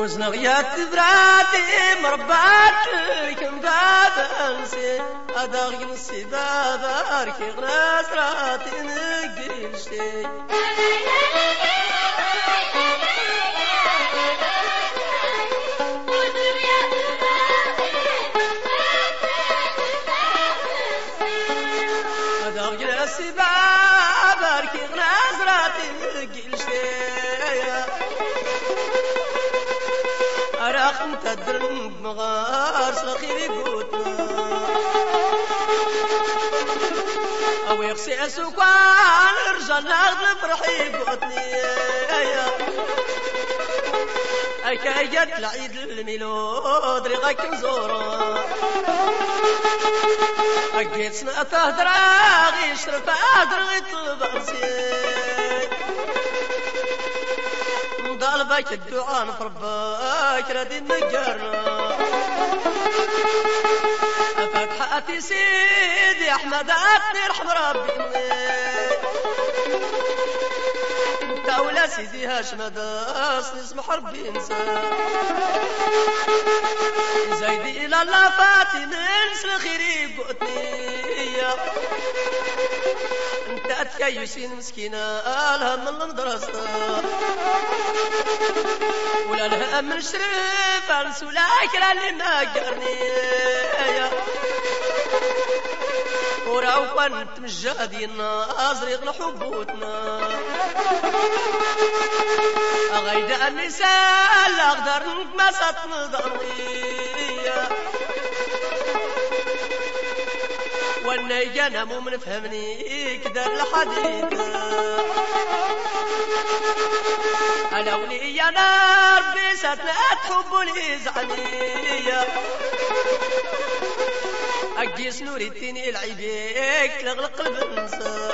وزنغيات براتي مربات كم دادنسي أداغي نسي داداركي غراس راتي نقلشتي أداغي نسي داداركي غراس راتي نقلشتي أراخم تدرن مغار سلخيري قوتنا أو يخسي سوكوان رجال ناخذ فرحي قوتني أكايت العيد الميلود ريغاك مزورا أكيد سنة تهدرا غي شرف أهدر غي طبرسي ضالبك الدعاء نفربك ردي النجرة فتحاتي سيدي أحمد أتني رحم ربي انت ولا سيدي هاشم داس نسمح ربي انسى زايدي إلى الله فاتي ننسى الخير قوتني انت أتكيسين مسكينة الهم من المدرسة ولا الهم من شرف أنسو لاكرا اللي ناقرني وراو كنت مجادي الناظر يغلى حبوتنا أغيد النساء لا أقدر نتمسط نظري والنيجا نمو من فهمني كدر الحديث أنا ولي يا نار بيسات لا تحبني زعني أقيس نوري التيني العيبيك تغلق البنسى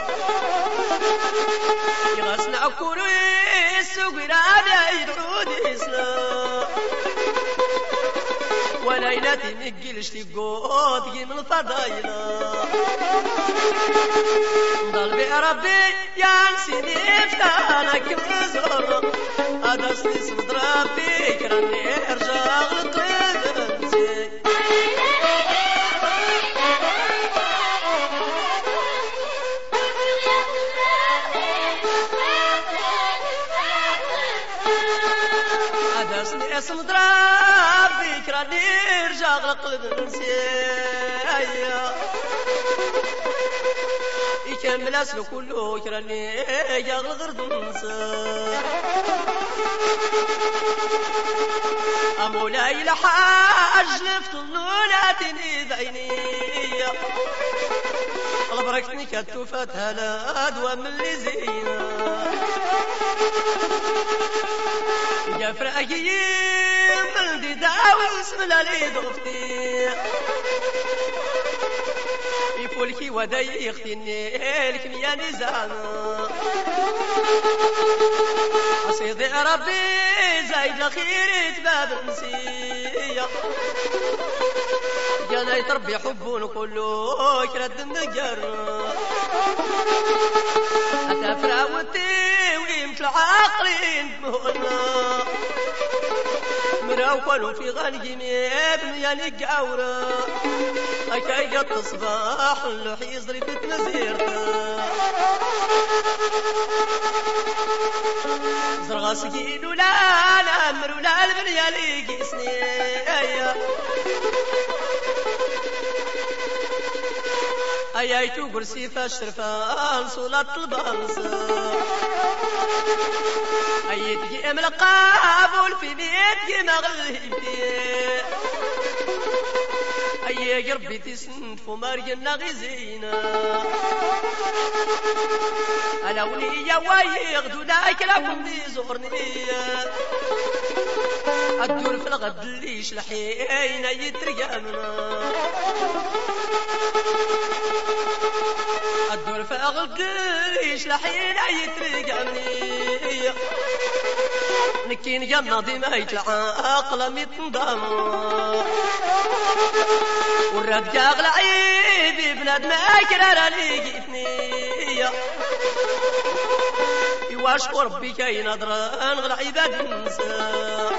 يغسنا أكولو يسوق رابع يدعود يسلا وليلتي مقلش تقود من الفضايلة ضلبي ربي ينسيني فتانك مزور أدسني صد ربي كرني ارجع لقلبي أدسني اسم درابي كرني ارجع لقلبي يكمل أسلو كله كرني يغل غردنسا أمولاي لحاج لفتنوناتني ذيني غبركتني كتوفت هلاد ومن اللي زينا جفر أجيم من دي داوي اسم لالي ضفتي يفولكي ودي يختني الكمية نزانا أصيدي ربي زايد لخير تباب نسية جانا يتربي حبون كله كرد النجر حتى فراوتي ويمت العاقلين بمهنا مراوكلوا في غني ميب يعني قاورة أكاية الصباح اللوحي يزري في تنزيرته زرغا سكين ولا الأمر ولا البنيالي قيسني أيايتو قرسي فاشرفان صولات البانسا أيتي أملقابول في بيتي مغلبي أي قربي تسند فمارجنا غزينا أنا ولي وايغدو دايك لكم دي زورني الدور في الغد اللي يشلحين يترقمنا الدور في الغد اللي يشلحين يترقمني نكين جنة دي ما يطلع أقلم يتنضم والرد جاغل عيدي بلاد ما كرر اللي جيتني واش ربي كاين هضران غير عباد النساء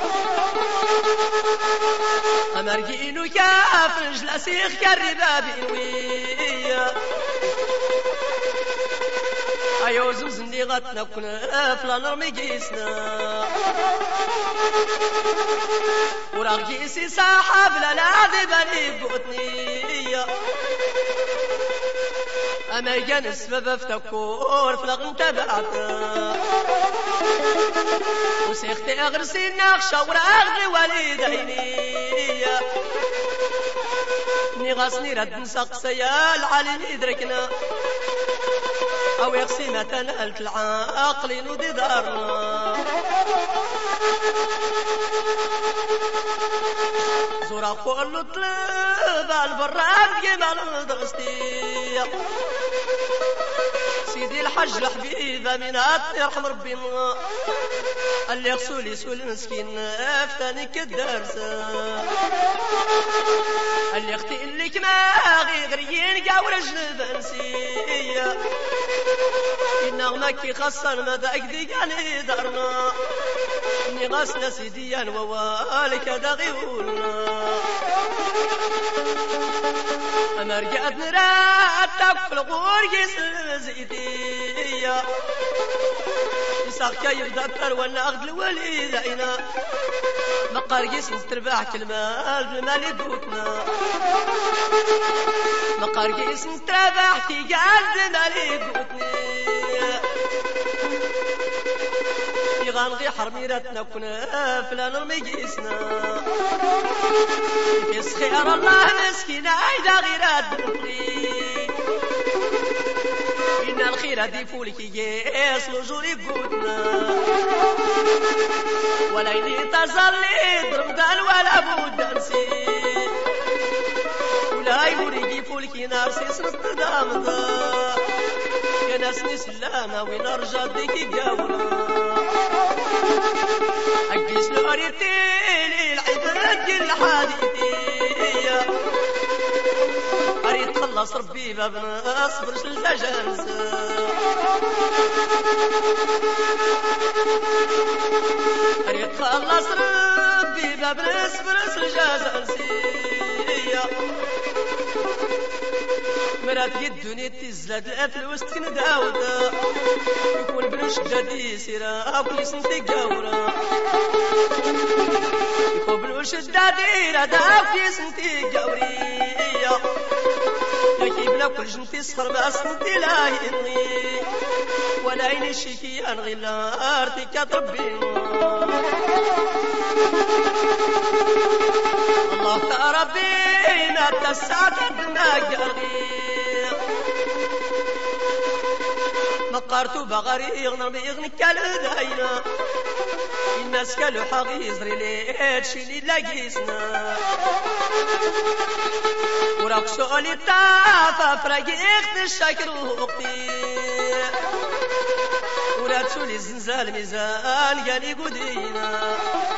أمرقينو كاف جلاسيخ كالرباب إنوية أيو زمزني غتنكنا فلا نرمي قيسنا وراغ جيسي صاحب لا ذبني بوتني أما كان السبب افتكور فلغن تبعتا وسيختي أغرسي ناخشة وراغ والديني نغاسني رد نسقسيا العالم يدركنا أو يقسي ما تنالت العاقل نودي دارنا زورا كل طلب البراد جمال درستي سيدي الحج الحبيبة من يرحم ربنا اللي يغسولي سول مسكين افتاني كالدرس اللي اختي اللي كماغي غريين قاور جنب نسيه إنه كي خسر مدى أكدي يعني دارنا إني غسنا سيديا ووالك دغيولنا أما رجعت نراتك في الغوري زيدية يساق كيف دكر وانا أخذ الوليدينا مقارقيس نترباح كالمال بالمال يبوتنا مقارقيس نترباح في قلب المال يبوتني غانغي حرميرتنا كنا فلا نرمي قيسنا يس خير الله مسكين عيدا غيرات بنطري إن الخير دي فولك يس لجوري بودنا ولا يني تزلي ضربدان ولا بود نسي ولا يوريكي فولك نارسي سنت دامضا يا ناسني سلامة وين رجع ديكي قاونا أجيس لأريتيني العباد الحديدية أريد خلص ربي بابنا أصبرش الفجانسة أريد خلص ربي بابنا أصبرش الجازانسية مرات الدنيا تزلد الفلوس تكنداودا يكون بنوش جدي سيرا كل سنتي قاورا يكون بنوش جدي رادا كل سنتي قاورية يجيب لك كل جنتي صفر ما سنتي لا ينغي ولا عيني شيكي انغي لا ارتكا تربي الله تربينا تسعد الناقري مقارتو بغاري يغنر بيغني كالداينا الناس كالو حاغي يزري ليت شيني لاقيسنا وراك سؤالي طافا فراقي اخت الشاكر وقتي ورات سولي زنزال ميزان قالي قدينا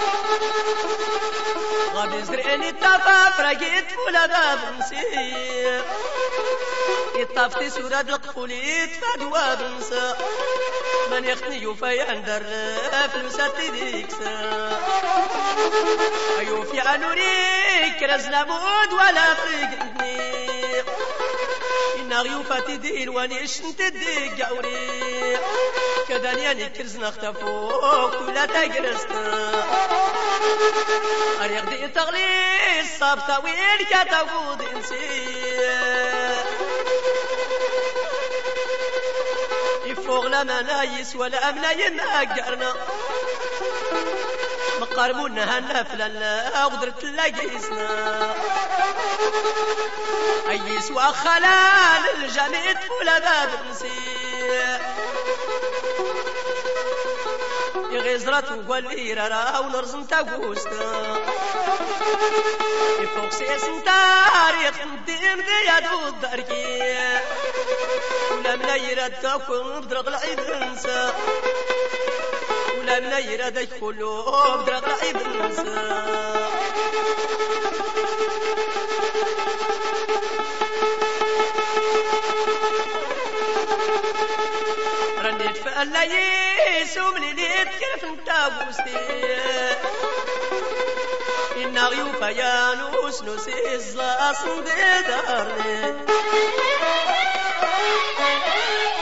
غادي يزرعني طافا فراقي تفولا باب نسير يطافتي سوراد القفولي تفادوا بنسا من يختني يوفي اندر فلوساتي ديكسا ايوفي عنوريك رزنا مود ولا فرقني إنا غيوفاتي دير وانيش نتديك قوري كدانياني كرزنا اختفوك ولا تقرسنا أريق دي تغليس صابتا ويل كتاود انسي يفوغ لما نايس ولا أمنا ينقرنا مقاربونا هالنفلا لا قدرت لاقيسنا أيس وخلال الجميع ولا باب نسي يغزرت وقولي رارا ونرزن تاقوستا يفوق سيسن تاريخ نديم ديادو الداركي ولا ملا يراد تاكل بدرق العيد انسى ولا ملا يراد يكلو بدرق العيد انسى رني يتفأل يسوم ليليت كيف انتابوستي إن غيوك يا نوس الزاصن دي دارني